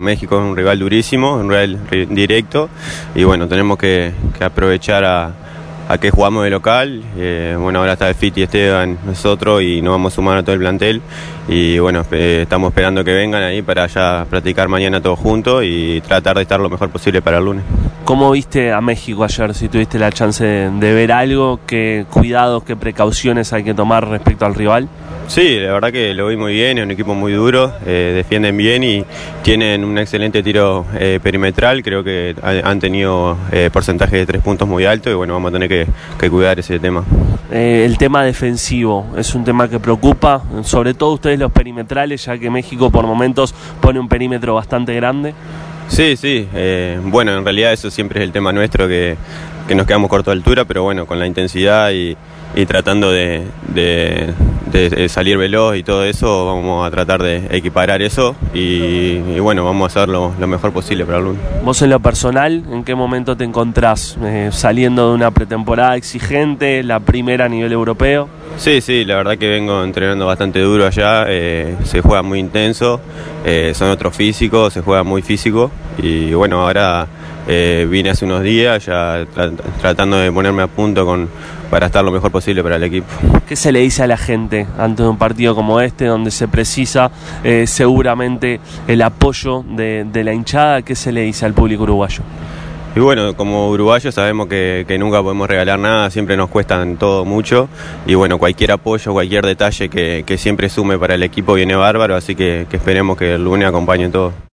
México es un rival durísimo, un rival directo y bueno, tenemos que aprovechar a que jugamos de local. Bueno, ahora está el Fiti Esteban, nosotros, y nos vamos a sumar a todo el plantel y bueno, estamos esperando que vengan ahí para ya practicar mañana todos juntos y tratar de estar lo mejor posible para el lunes. ¿Cómo viste a México ayer? Si tuviste la chance de ver algo, ¿qué cuidados, qué precauciones hay que tomar respecto al rival? Sí, la verdad que lo vi muy bien, es un equipo muy duro, defienden bien y tienen un excelente tiro perimetral. Creo que han tenido porcentaje de 3 puntos muy alto y bueno, vamos a tener que cuidar ese tema. El tema defensivo es un tema que preocupa, sobre todo ustedes los perimetrales, ya que México por momentos pone un perímetro bastante grande. Sí, bueno, en realidad eso siempre es el tema nuestro, que nos quedamos cortos de altura, pero bueno, con la intensidad y tratando de salir veloz y todo eso, vamos a tratar de equiparar eso y bueno, vamos a hacer lo mejor posible para el lunes. Vos en lo personal, ¿en qué momento te encontrás saliendo de una pretemporada exigente, la primera a nivel europeo? Sí, la verdad que vengo entrenando bastante duro allá, se juega muy intenso, son otros físicos, se juega muy físico y bueno, ahora vine hace unos días ya tratando de ponerme a punto para estar lo mejor posible para el equipo. ¿Qué se le dice a la gente ante un partido como este, donde se precisa seguramente el apoyo de la hinchada? ¿Qué se le dice al público uruguayo? Y bueno, como uruguayos sabemos que nunca podemos regalar nada, siempre nos cuestan todo mucho y bueno, cualquier apoyo, cualquier detalle que siempre sume para el equipo viene bárbaro, así que esperemos que el lunes acompañen todo.